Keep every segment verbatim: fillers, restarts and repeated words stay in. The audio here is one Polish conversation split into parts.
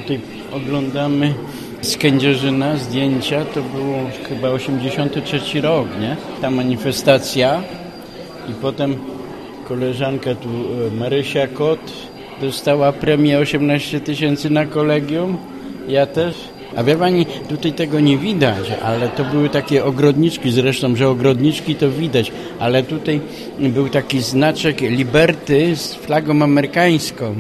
Tutaj oglądamy z Kędzierzyna zdjęcia, to było chyba osiemdziesiąty trzeci rok, nie? Ta manifestacja i potem koleżanka tu, Marysia Kot, dostała premię osiemnaście tysięcy na kolegium, ja też. A wie pani, tutaj tego nie widać, ale to były takie ogrodniczki, zresztą, że ogrodniczki to widać, ale tutaj był taki znaczek Liberty z flagą amerykańską.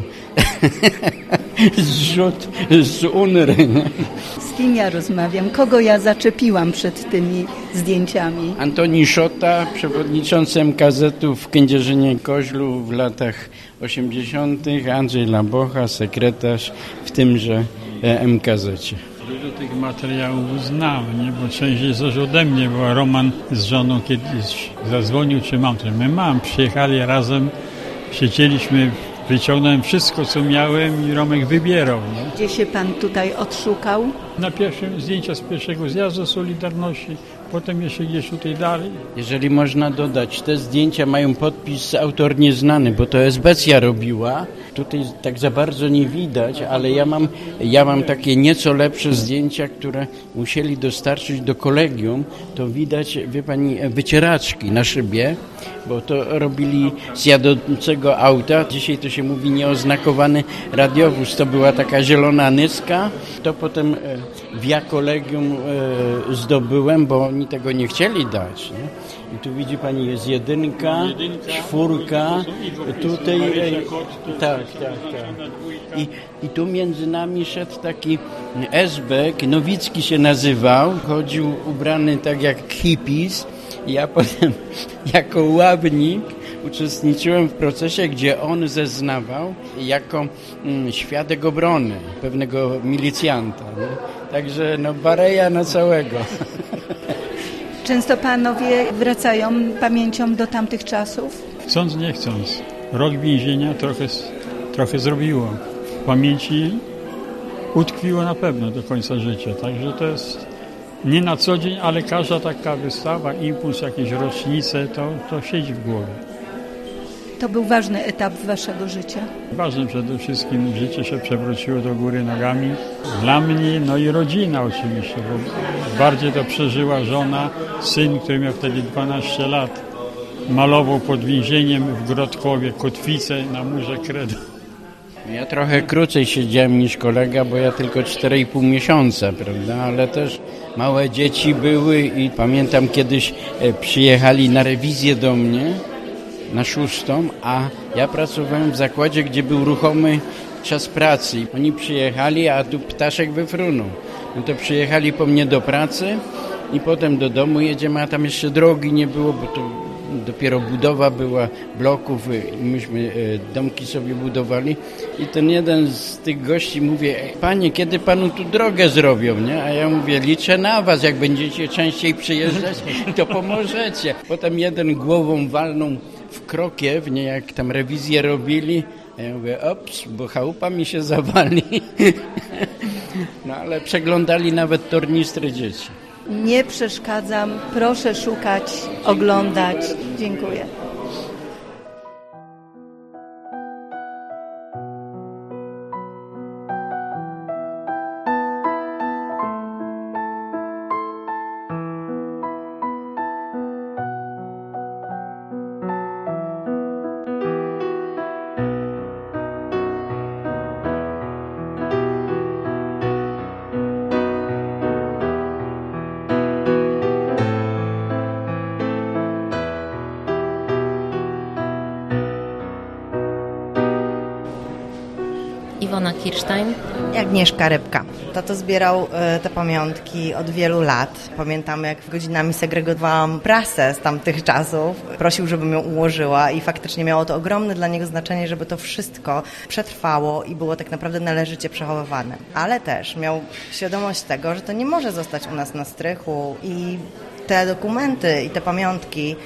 Zrzut z UNRY. Z kim ja rozmawiam? Kogo ja zaczepiłam przed tymi zdjęciami? Antoni Szota, przewodniczący M K Z-u w Kędzierzynie-Koźlu w latach osiemdziesiątych, Andrzej Labocha, sekretarz w tymże M K Z-cie. Dużo tych materiałów znam, nie? Bo część jest też ode mnie, bo Roman z żoną kiedyś zadzwonił, czy mam, czy my mam. Przyjechali razem, siedzieliśmy, wyciągnąłem wszystko, co miałem i Romek wybierał. Nie? Gdzie się pan tutaj odszukał? Na pierwszym zdjęcia z pierwszego zjazdu Solidarności, potem jeszcze gdzieś tutaj dalej. Jeżeli można dodać, te zdjęcia mają podpis autor nieznany, bo to Esbecja robiła. Tutaj tak za bardzo nie widać, ale ja mam, ja mam takie nieco lepsze zdjęcia, które musieli dostarczyć do kolegium. To widać, wie pani, wycieraczki na szybie, bo to robili z jadącego auta. Dzisiaj to się mówi nieoznakowany radiowóz. To była taka zielona nyska. To potem via kolegium zdobyłem, bo oni tego nie chcieli dać. Nie? I tu widzi pani, jest jedynka, jedynka czwórka, tutaj, tak, tak, tak. I, I tu między nami szedł taki esbek, Nowicki się nazywał, chodził ubrany tak jak hippies. Ja potem jako ławnik uczestniczyłem w procesie, gdzie on zeznawał jako mm, świadek obrony pewnego milicjanta. Nie? Także no bareja na całego. Często panowie wracają pamięcią do tamtych czasów? Chcąc, nie chcąc. Rok więzienia trochę, trochę zrobiło. W pamięci utkwiło na pewno do końca życia. Także to jest nie na co dzień, ale każda taka wystawa, impuls, jakieś rocznice, to, to siedzi w głowie. To był ważny etap waszego życia? Ważne przede wszystkim, życie się przewróciło do góry nogami. Dla mnie, no i rodzina oczywiście, bo bardziej to przeżyła żona, syn, który miał wtedy dwanaście lat. Malował pod więzieniem w Grodkowie kotwicę na murze kredą. Ja trochę krócej siedziałem niż kolega, bo ja tylko cztery i pół miesiąca, prawda, ale też małe dzieci były i pamiętam kiedyś przyjechali na rewizję do mnie, na szóstą, a ja pracowałem w zakładzie, gdzie był ruchomy czas pracy. Oni przyjechali, a tu ptaszek wyfrunął. No to przyjechali po mnie do pracy i potem do domu jedziemy, a tam jeszcze drogi nie było, bo to dopiero budowa była bloków, myśmy domki sobie budowali i ten jeden z tych gości mówi: panie, kiedy panu tu drogę zrobią, nie? A ja mówię: liczę na was, jak będziecie częściej przyjeżdżać, to pomożecie. Potem jeden głową walnął w krokiew, nie, jak tam rewizję robili, a ja mówię: ops, bo chałupa mi się zawali. No ale przeglądali nawet tornistry dzieci. Nie przeszkadzam, proszę szukać, oglądać. Dziękuję. Iwona Kirstein. Agnieszka Rybka. Tato zbierał e, te pamiątki od wielu lat. Pamiętam, jak godzinami segregowałam prasę z tamtych czasów. Prosił, żebym ją ułożyła i faktycznie miało to ogromne dla niego znaczenie, żeby to wszystko przetrwało i było tak naprawdę należycie przechowywane. Ale też miał świadomość tego, że to nie może zostać u nas na strychu i te dokumenty i te pamiątki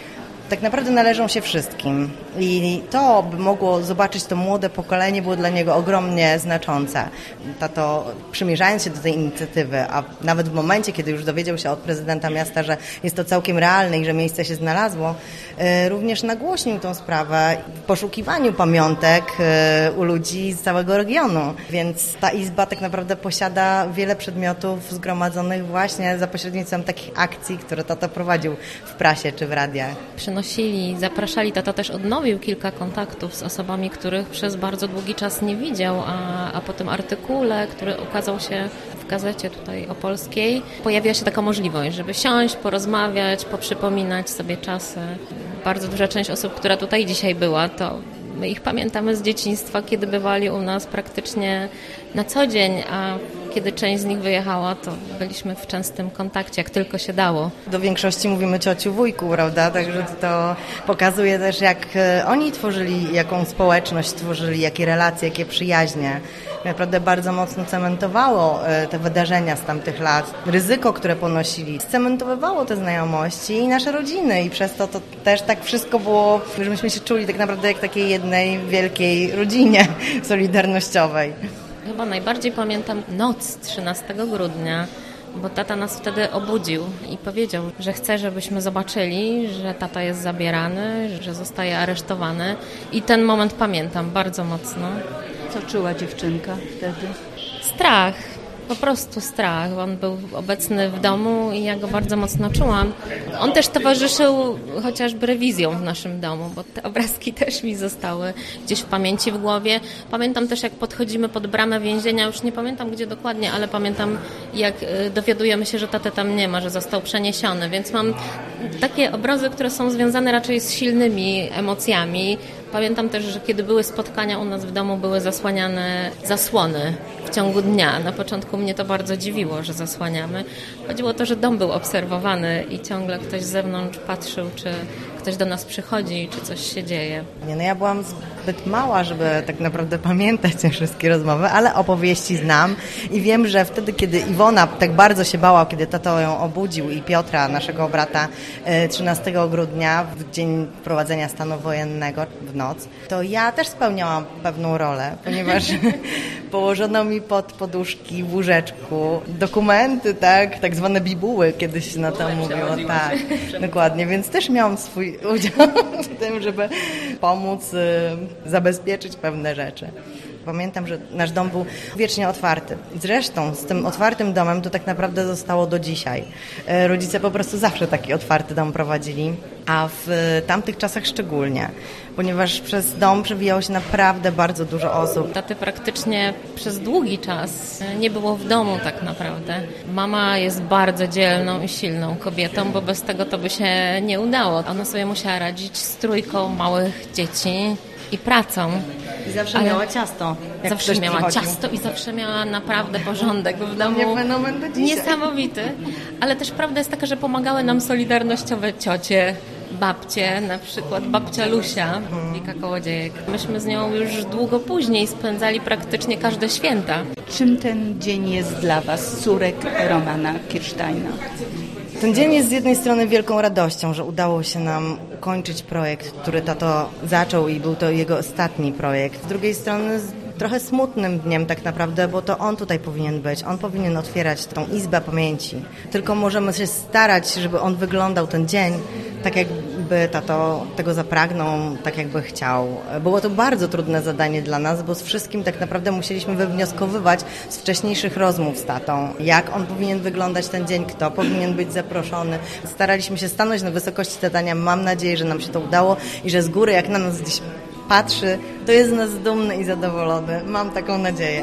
tak naprawdę należą się wszystkim. I to, by mogło zobaczyć to młode pokolenie, było dla niego ogromnie znaczące. Tato, przymierzając się do tej inicjatywy, a nawet w momencie, kiedy już dowiedział się od prezydenta miasta, że jest to całkiem realne i że miejsce się znalazło, również nagłośnił tą sprawę w poszukiwaniu pamiątek u ludzi z całego regionu. Więc ta izba tak naprawdę posiada wiele przedmiotów zgromadzonych właśnie za pośrednictwem takich akcji, które tato prowadził w prasie czy w radiach. Przynosili, zapraszali, tata też odnowił kilka kontaktów z osobami, których przez bardzo długi czas nie widział, a, a po tym artykule, który ukazał się w gazecie tutaj opolskiej, pojawiła się taka możliwość, żeby siąść, porozmawiać, poprzypominać sobie czasy. Bardzo duża część osób, która tutaj dzisiaj była, to my ich pamiętamy z dzieciństwa, kiedy bywali u nas praktycznie na co dzień, a kiedy część z nich wyjechała, to byliśmy w częstym kontakcie, jak tylko się dało. Do większości mówimy ciociu, wujku, prawda? Także to pokazuje też, jak oni tworzyli, jaką społeczność tworzyli, jakie relacje, jakie przyjaźnie. Naprawdę bardzo mocno cementowało te wydarzenia z tamtych lat. Ryzyko, które ponosili, scementowywało te znajomości i nasze rodziny i przez to to też tak wszystko było, że myśmy się czuli tak naprawdę jak takiej jednej wielkiej rodzinie solidarnościowej. Chyba najbardziej pamiętam noc trzynastego grudnia, bo tata nas wtedy obudził i powiedział, że chce, żebyśmy zobaczyli, że tata jest zabierany, że zostaje aresztowany i ten moment pamiętam bardzo mocno. Co czuła dziewczynka wtedy? Strach, po prostu strach. On był obecny w domu i ja go bardzo mocno czułam. On też towarzyszył chociażby rewizjom w naszym domu, bo te obrazki też mi zostały gdzieś w pamięci, w głowie. Pamiętam też, jak podchodzimy pod bramę więzienia, już nie pamiętam gdzie dokładnie, ale pamiętam, jak dowiadujemy się, że taty tam nie ma, że został przeniesiony, więc mam takie obrazy, które są związane raczej z silnymi emocjami. Pamiętam też, że kiedy były spotkania u nas w domu, były zasłaniane zasłony w ciągu dnia. Na początku mnie to bardzo dziwiło, że zasłaniamy. Chodziło o to, że dom był obserwowany i ciągle ktoś z zewnątrz patrzył, czy ktoś do nas przychodzi, czy coś się dzieje. Nie, no ja byłam zbyt mała, żeby tak naprawdę pamiętać te wszystkie rozmowy, ale opowieści znam i wiem, że wtedy, kiedy Iwona tak bardzo się bała, kiedy tato ją obudził i Piotra, naszego brata, trzynastego grudnia, w dzień wprowadzenia stanu wojennego w noc, to ja też spełniałam pewną rolę, ponieważ położono mi pod poduszki w łóżeczku dokumenty, tak, tak zwane bibuły, kiedyś na to mówiło, tak, dokładnie, więc też miałam swój udział w tym, żeby pomóc y, zabezpieczyć pewne rzeczy. Pamiętam, że nasz dom był wiecznie otwarty. Zresztą z tym otwartym domem to tak naprawdę zostało do dzisiaj. Rodzice po prostu zawsze taki otwarty dom prowadzili, a w tamtych czasach szczególnie, ponieważ przez dom przewijało się naprawdę bardzo dużo osób. Taty praktycznie przez długi czas nie było w domu tak naprawdę. Mama jest bardzo dzielną i silną kobietą, bo bez tego to by się nie udało. Ona sobie musiała radzić z trójką małych dzieci i pracą. I zawsze Ale miała ciasto. Jak zawsze ktoś miała przychodził. ciasto i zawsze miała naprawdę porządek w domu. Fenomen do dzisiaj. Niesamowity. Ale też prawda jest taka, że pomagały nam solidarnościowe ciocie, babcie, na przykład babcia Lusia, Wika Kołodziejek. Myśmy z nią już długo później spędzali praktycznie każde święta. Czym ten dzień jest dla Was, córek Romana Kirsteina? Ten dzień jest z jednej strony wielką radością, że udało się nam ukończyć projekt, który tato zaczął i był to jego ostatni projekt. Z drugiej strony trochę smutnym dniem tak naprawdę, bo to on tutaj powinien być. On powinien otwierać tą izbę pamięci. Tylko możemy się starać, żeby on wyglądał ten dzień tak, jakby tato tego zapragnął, tak jakby chciał. Było to bardzo trudne zadanie dla nas, bo z wszystkim tak naprawdę musieliśmy wywnioskowywać z wcześniejszych rozmów z tatą. Jak on powinien wyglądać ten dzień, kto powinien być zaproszony. Staraliśmy się stanąć na wysokości zadania. Mam nadzieję, że nam się to udało i że z góry, jak na nas gdzieś patrzy, to jest z nas dumny i zadowolony. Mam taką nadzieję.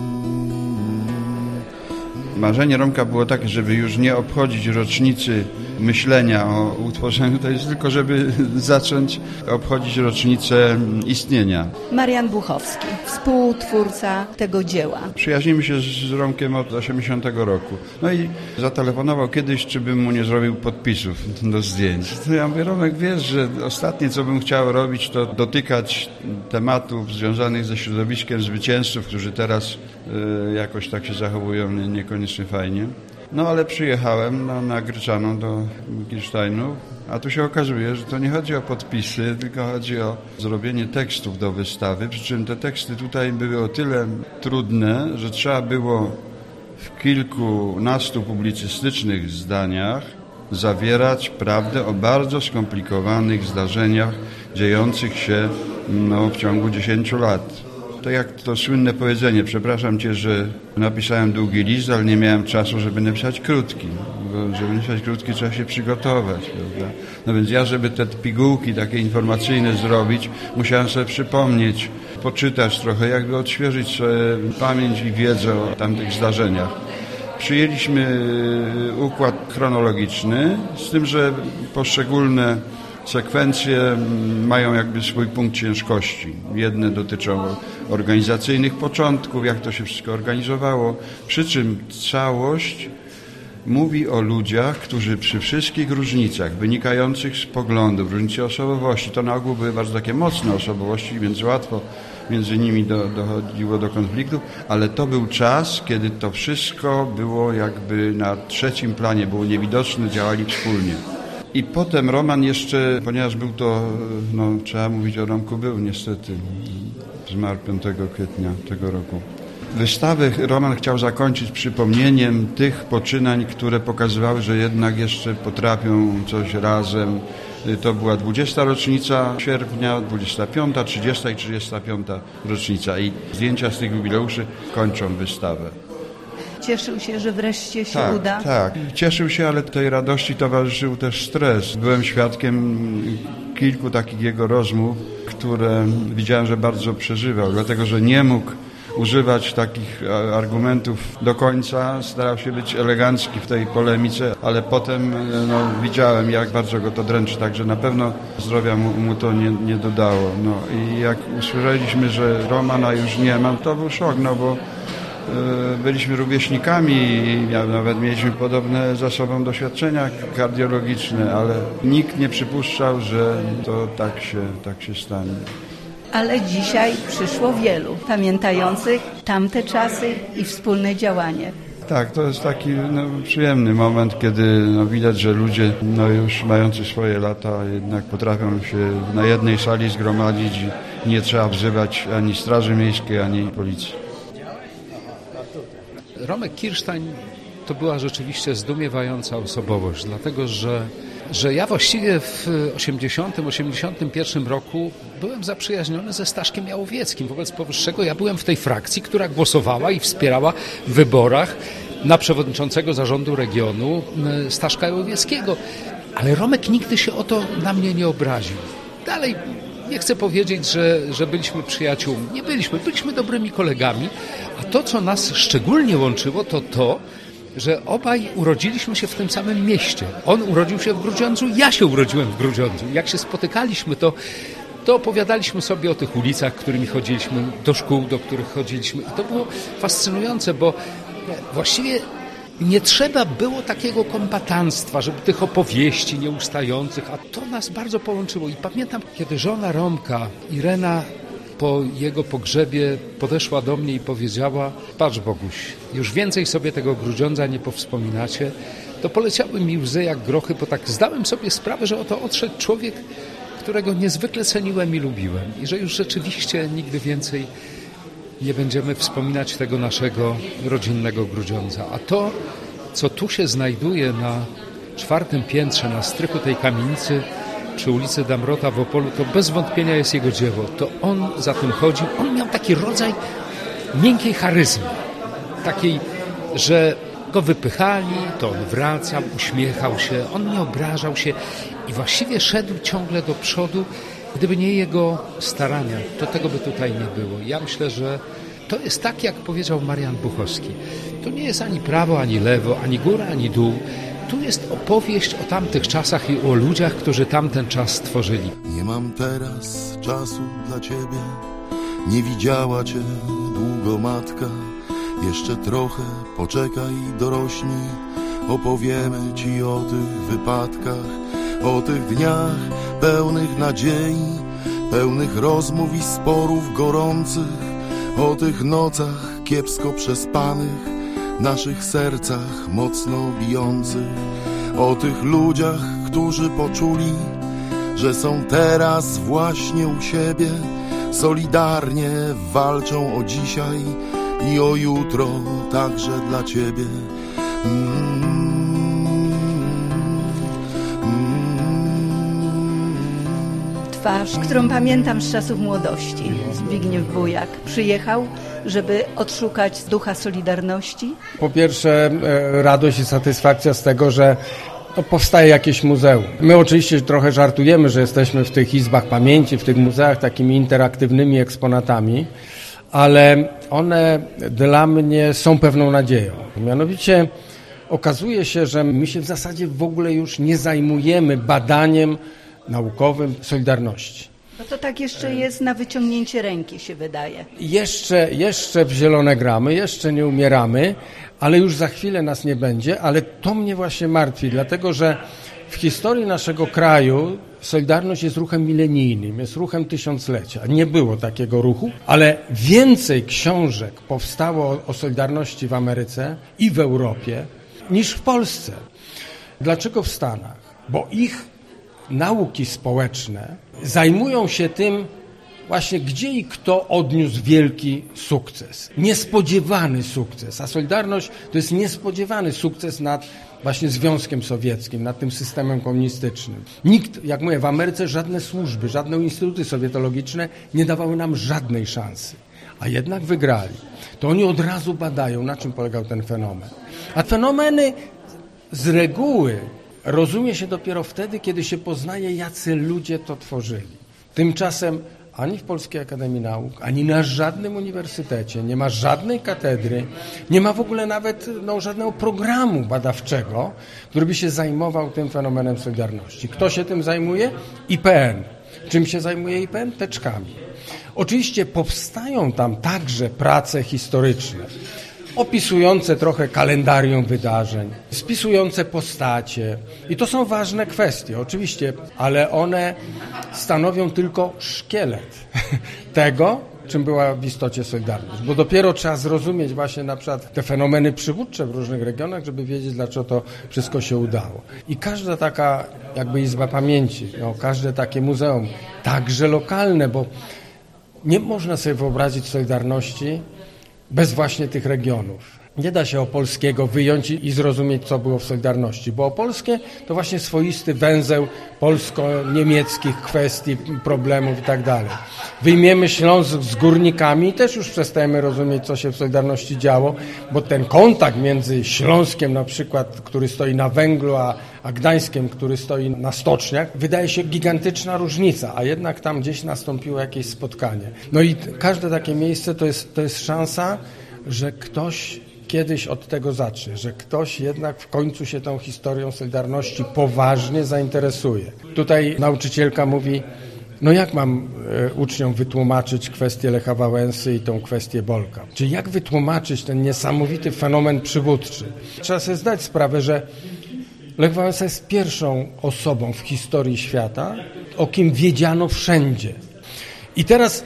Marzenie Romka było takie, żeby już nie obchodzić rocznicy myślenia o utworzeniu, to jest tylko, żeby zacząć obchodzić rocznicę istnienia. Marian Buchowski, współtwórca tego dzieła. Przyjaźnimy się z Romkiem od osiemdziesiątego roku. No i zatelefonował kiedyś, czy bym mu nie zrobił podpisów do zdjęć. To ja mówię, Romek, wiesz, że ostatnie, co bym chciał robić, to dotykać tematów związanych ze środowiskiem zwycięzców, którzy teraz y, jakoś tak się zachowują nie, niekoniecznie fajnie. No ale przyjechałem na, na Gryczaną do Kirsteinu, a tu się okazuje, że to nie chodzi o podpisy, tylko chodzi o zrobienie tekstów do wystawy, przy czym te teksty tutaj były o tyle trudne, że trzeba było w kilkunastu publicystycznych zdaniach zawierać prawdę o bardzo skomplikowanych zdarzeniach dziejących się no, w ciągu dziesięciu lat. To jak to słynne powiedzenie, przepraszam Cię, że napisałem długi list, ale nie miałem czasu, żeby napisać krótki. Bo żeby napisać krótki, trzeba się przygotować, prawda? No więc ja, żeby te pigułki takie informacyjne zrobić, musiałem sobie przypomnieć, poczytać trochę, jakby odświeżyć sobie pamięć i wiedzę o tamtych zdarzeniach. Przyjęliśmy układ chronologiczny, z tym, że poszczególne sekwencje mają jakby swój punkt ciężkości. Jedne dotyczą organizacyjnych początków, jak to się wszystko organizowało, przy czym całość mówi o ludziach, którzy przy wszystkich różnicach wynikających z poglądów, różnicy osobowości, to na ogół były bardzo takie mocne osobowości, więc łatwo między nimi do, dochodziło do konfliktów, ale to był czas, kiedy to wszystko było jakby na trzecim planie, było niewidoczne, działali wspólnie. I potem Roman jeszcze, ponieważ był to, no trzeba mówić o Romku, był niestety, zmarł piątego kwietnia tego roku. Wystawę Roman chciał zakończyć przypomnieniem tych poczynań, które pokazywały, że jednak jeszcze potrafią coś razem. To była dwudziesta rocznica sierpnia, dwudziesta piąta, trzydziesta i trzydziesta piąta rocznica i zdjęcia z tych jubileuszy kończą wystawę. Cieszył się, że wreszcie się tak, uda? Tak, cieszył się, ale tej radości towarzyszył też stres. Byłem świadkiem kilku takich jego rozmów, które widziałem, że bardzo przeżywał, dlatego że nie mógł używać takich argumentów do końca, starał się być elegancki w tej polemice, ale potem no, widziałem, jak bardzo go to dręczy, także na pewno zdrowia mu, mu to nie, nie dodało. No, i jak usłyszeliśmy, że Romana już nie ma, to był szok, no bo byliśmy rówieśnikami i nawet mieliśmy podobne za sobą doświadczenia kardiologiczne, ale nikt nie przypuszczał, że to tak się, tak się stanie. Ale dzisiaj przyszło wielu pamiętających tamte czasy i wspólne działanie. Tak, to jest taki no, przyjemny moment, kiedy no, widać, że ludzie no, już mający swoje lata jednak potrafią się na jednej sali zgromadzić i nie trzeba wzywać ani Straży Miejskiej, ani Policji. Romek Kirstein to była rzeczywiście zdumiewająca osobowość, dlatego że, że ja właściwie w osiemdziesiątym, osiemdziesiątym pierwszym roku byłem zaprzyjaźniony ze Staszkiem Jałowieckim. Wobec powyższego ja byłem w tej frakcji, która głosowała i wspierała w wyborach na przewodniczącego zarządu regionu Staszka Jałowieckiego. Ale Romek nigdy się o to na mnie nie obraził. Dalej nie chcę powiedzieć, że, że byliśmy przyjaciółmi. Nie byliśmy, byliśmy dobrymi kolegami, a to, co nas szczególnie łączyło, to to, że obaj urodziliśmy się w tym samym mieście. On urodził się w Grudziądzu, ja się urodziłem w Grudziądzu. Jak się spotykaliśmy, to, to opowiadaliśmy sobie o tych ulicach, którymi chodziliśmy, do szkół, do których chodziliśmy. I to było fascynujące, bo właściwie nie trzeba było takiego kombatanstwa, żeby tych opowieści nieustających, a to nas bardzo połączyło. I pamiętam, kiedy żona Romka, Irena, po jego pogrzebie podeszła do mnie i powiedziała: patrz, Boguś, już więcej sobie tego Grudziądza nie powspominacie, to poleciały mi łzy jak grochy, bo tak zdałem sobie sprawę, że oto odszedł człowiek, którego niezwykle ceniłem i lubiłem i że już rzeczywiście nigdy więcej nie będziemy wspominać tego naszego rodzinnego Grudziądza. A to, co tu się znajduje na czwartym piętrze, na strychu tej kamienicy przy ulicy Damrota w Opolu, to bez wątpienia jest jego dzieło. To on za tym chodził. On miał taki rodzaj miękkiej charyzmy. Takiej, że go wypychali, to on wracał, uśmiechał się, on nie obrażał się i właściwie szedł ciągle do przodu. Gdyby nie jego starania, to tego by tutaj nie było. Ja myślę, że to jest tak, jak powiedział Marian Buchowski. To nie jest ani prawo, ani lewo, ani góra, ani dół. tu jest opowieść o tamtych czasach i o ludziach, którzy tamten czas stworzyli. Nie mam teraz czasu dla ciebie, nie widziała cię długo matka. Jeszcze trochę poczekaj, dorośnij, opowiemy ci o tych wypadkach, o tych dniach pełnych nadziei, pełnych rozmów i sporów gorących, o tych nocach kiepsko przespanych, naszych sercach mocno bijących, o tych ludziach, którzy poczuli, że są teraz właśnie u siebie, solidarnie walczą o dzisiaj i o jutro także dla ciebie. Mm, mm. Twarz, którą pamiętam z czasów młodości. Zbigniew Bujak przyjechał, żeby odszukać ducha Solidarności. Po pierwsze radość i satysfakcja z tego, że no, powstaje jakieś muzeum. My oczywiście trochę żartujemy, że jesteśmy w tych izbach pamięci, w tych muzeach takimi interaktywnymi eksponatami, ale one dla mnie są pewną nadzieją. Mianowicie okazuje się, że my się w zasadzie w ogóle już nie zajmujemy badaniem naukowym Solidarności. No to tak jeszcze jest na wyciągnięcie ręki, się wydaje. Jeszcze, jeszcze w zielone gramy, jeszcze nie umieramy, ale już za chwilę nas nie będzie, ale to mnie właśnie martwi, dlatego że w historii naszego kraju Solidarność jest ruchem milenijnym, jest ruchem tysiąclecia. Nie było takiego ruchu, ale więcej książek powstało o Solidarności w Ameryce i w Europie niż w Polsce. Dlaczego w Stanach? Bo ich nauki społeczne zajmują się tym właśnie, gdzie i kto odniósł wielki sukces. Niespodziewany sukces, a Solidarność to jest niespodziewany sukces nad właśnie Związkiem Sowieckim, nad tym systemem komunistycznym. Nikt, jak mówię, w Ameryce żadne służby, żadne instytuty sowietologiczne nie dawały nam żadnej szansy, a jednak wygrali. To oni od razu badają, na czym polegał ten fenomen. A fenomeny z reguły rozumie się dopiero wtedy, kiedy się poznaje, jacy ludzie to tworzyli. Tymczasem ani w Polskiej Akademii Nauk, ani na żadnym uniwersytecie nie ma żadnej katedry, nie ma w ogóle nawet no, żadnego programu badawczego, który by się zajmował tym fenomenem Solidarności. Kto się tym zajmuje? I P N. Czym się zajmuje I P N? Teczkami. Oczywiście powstają tam także prace historyczne, opisujące trochę kalendarium wydarzeń, spisujące postacie. I to są ważne kwestie, oczywiście, ale one stanowią tylko szkielet tego, czym była w istocie Solidarność. Bo dopiero trzeba zrozumieć właśnie na przykład te fenomeny przywódcze w różnych regionach, żeby wiedzieć, dlaczego to wszystko się udało. I każda taka jakby izba pamięci, no, każde takie muzeum, także lokalne, bo nie można sobie wyobrazić Solidarności bez właśnie tych regionów. Nie da się opolskiego wyjąć i zrozumieć, co było w Solidarności, bo opolskie to właśnie swoisty węzeł polsko-niemieckich kwestii, problemów i tak dalej. Wyjmiemy Śląsk z górnikami i też już przestajemy rozumieć, co się w Solidarności działo, bo ten kontakt między Śląskiem na przykład, który stoi na węglu, a, a Gdańskiem, który stoi na stoczniach, wydaje się gigantyczna różnica, a jednak tam gdzieś nastąpiło jakieś spotkanie. No i każde takie miejsce to jest, to jest szansa, że ktoś kiedyś od tego zacznie, że ktoś jednak w końcu się tą historią Solidarności poważnie zainteresuje. Tutaj nauczycielka mówi, no jak mam e, uczniom wytłumaczyć kwestię Lecha Wałęsy i tą kwestię Bolka? Czyli jak wytłumaczyć ten niesamowity fenomen przywódczy? Trzeba sobie zdać sprawę, że Lech Wałęsa jest pierwszą osobą w historii świata, o kim wiedziano wszędzie. I teraz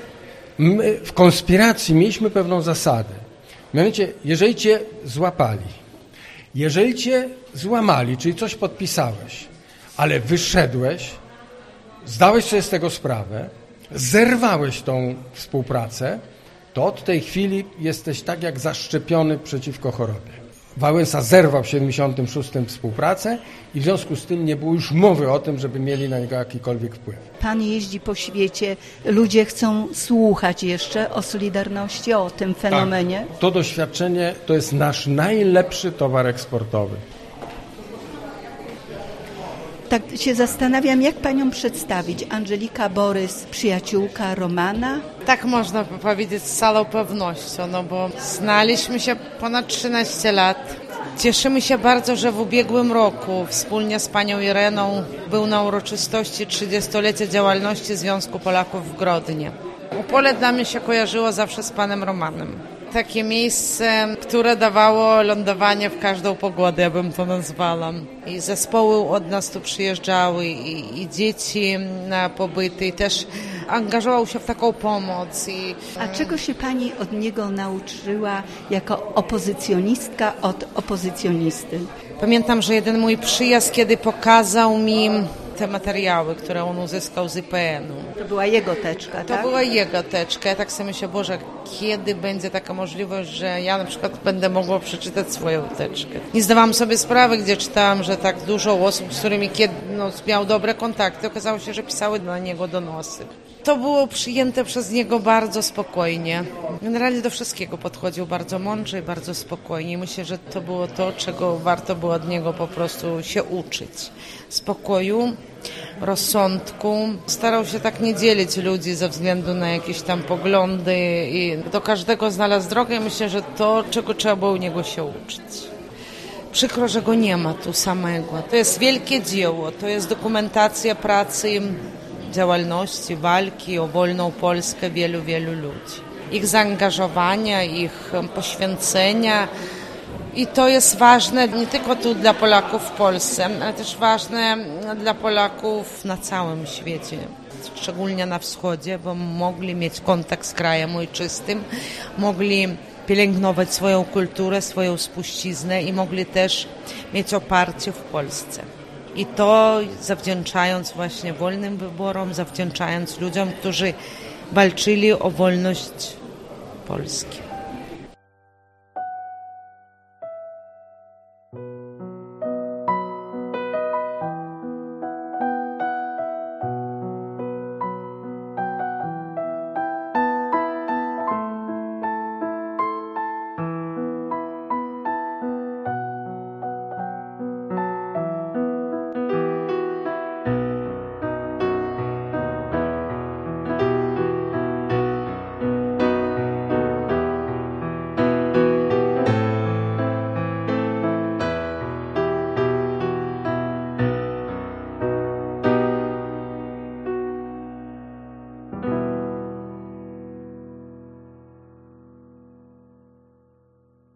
my w konspiracji mieliśmy pewną zasadę. Mianowicie, jeżeli cię złapali, jeżeli cię złamali, czyli coś podpisałeś, ale wyszedłeś, zdałeś sobie z tego sprawę, zerwałeś tą współpracę, to od tej chwili jesteś tak jak zaszczepiony przeciwko chorobie. Wałęsa zerwał w siedemdziesiątym szóstym współpracę i w związku z tym nie było już mowy o tym, żeby mieli na niego jakikolwiek wpływ. Pan jeździ po świecie, ludzie chcą słuchać jeszcze o Solidarności, o tym fenomenie. Tak, to doświadczenie to jest nasz najlepszy towar eksportowy. Tak się zastanawiam, jak panią przedstawić. Angelika Borys, przyjaciółka Romana? Tak można powiedzieć z całą pewnością, no bo znaliśmy się ponad trzynaście lat. Cieszymy się bardzo, że w ubiegłym roku wspólnie z panią Ireną był na uroczystości trzydziestolecia działalności Związku Polaków w Grodnie. Opole dla mnie się kojarzyło zawsze z panem Romanem. Takie miejsce, które dawało lądowanie w każdą pogodę, ja bym to nazwała. I zespoły od nas tu przyjeżdżały, i, i dzieci na pobyty, i też angażował się w taką pomoc. I... A czego się pani od niego nauczyła jako opozycjonistka od opozycjonisty? Pamiętam, że jeden mój przyjazd, kiedy pokazał mi te materiały, które on uzyskał z I P N-u. To była jego teczka, To tak? była jego teczka. Ja tak sobie myślę, Boże, kiedy będzie taka możliwość, że ja na przykład będę mogła przeczytać swoją teczkę. Nie zdawałam sobie sprawy, gdzie czytałam, że tak dużo osób, z którymi kiedy, no, miał dobre kontakty, okazało się, że pisały dla niego donosy. To było przyjęte przez niego bardzo spokojnie. Generalnie do wszystkiego podchodził bardzo mądrze i bardzo spokojnie. Myślę, że to było to, czego warto było od niego po prostu się uczyć. Spokoju, rozsądku. Starał się tak nie dzielić ludzi ze względu na jakieś tam poglądy i do każdego znalazł drogę. Myślę, że to, czego trzeba było u niego się uczyć. Przykro, że go nie ma tu samego. To jest wielkie dzieło, to jest dokumentacja pracy, działalności, walki o wolną Polskę wielu, wielu ludzi. Ich zaangażowania, ich poświęcenia. I to jest ważne nie tylko tu dla Polaków w Polsce, ale też ważne dla Polaków na całym świecie, szczególnie na wschodzie, bo mogli mieć kontakt z krajem ojczystym, mogli pielęgnować swoją kulturę, swoją spuściznę i mogli też mieć oparcie w Polsce. I to zawdzięczając właśnie wolnym wyborom, zawdzięczając ludziom, którzy walczyli o wolność Polski.